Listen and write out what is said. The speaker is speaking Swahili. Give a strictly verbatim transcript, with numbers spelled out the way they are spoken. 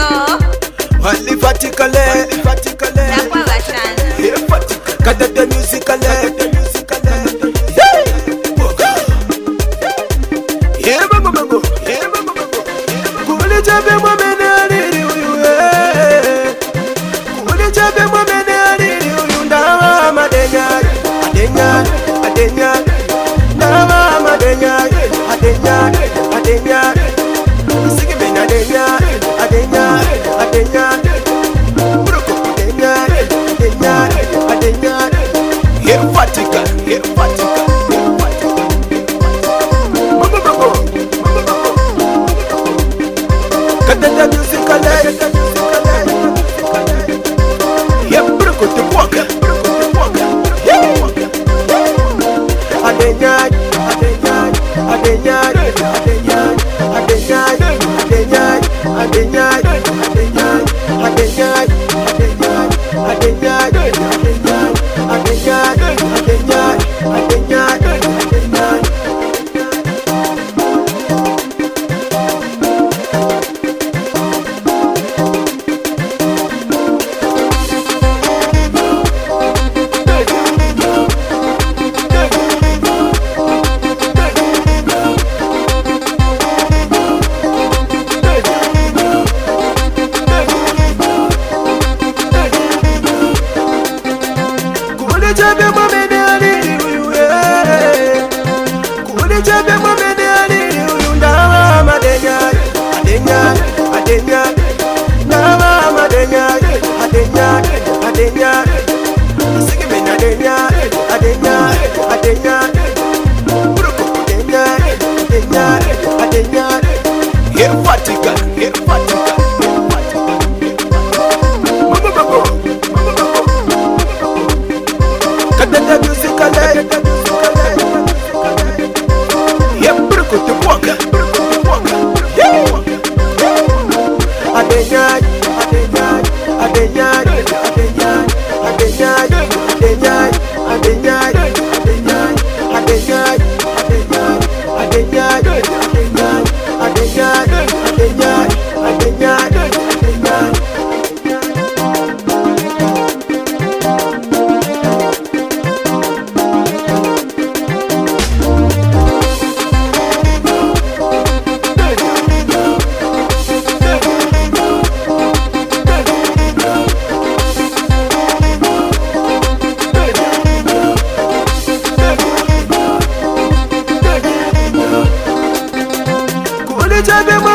Only vertically, vertically. Yeah, vertical. Got the musically, the musically. Yeah, mama, mama, yeah, mama, mama. Kule chabe mwamene aliri uyue. Kule chabe mwamene aliri uyunda madenya, adenya, adenya. Nama madenya, adenya, adenya. Sigi ben adenya, adenya, adenya. Broko adenya, adenya, adenya. Yeah, vertical, yeah, vertical. The musical life, the musical life. Yeah, broko the walker, broko the walker. Yeah, adenya, adenya, adenya, adenya, adenya, adenya, adenya, adenya, adenya, adenya, adenya, adenya, adenya, adenya, adenya. Chabe mwamene aliri uyue. Kule chabe mwamene aliri uyunda madenya, adenya, adenya. Nama madenya, adenya, adenya. Sigi ben adenya, adenya, adenya. Broko adenya, adenya, adenya. Yeah, vertical, yeah, vertical. The musical life, the musical life. Yeah, broko the walker, broko the walker. Yeah, adenya, adenya, adenya, adenya, adenya, adenya, adenya, adenya, adenya, adenya, adenya, adenya, adenya, adenya, adenya. Chabe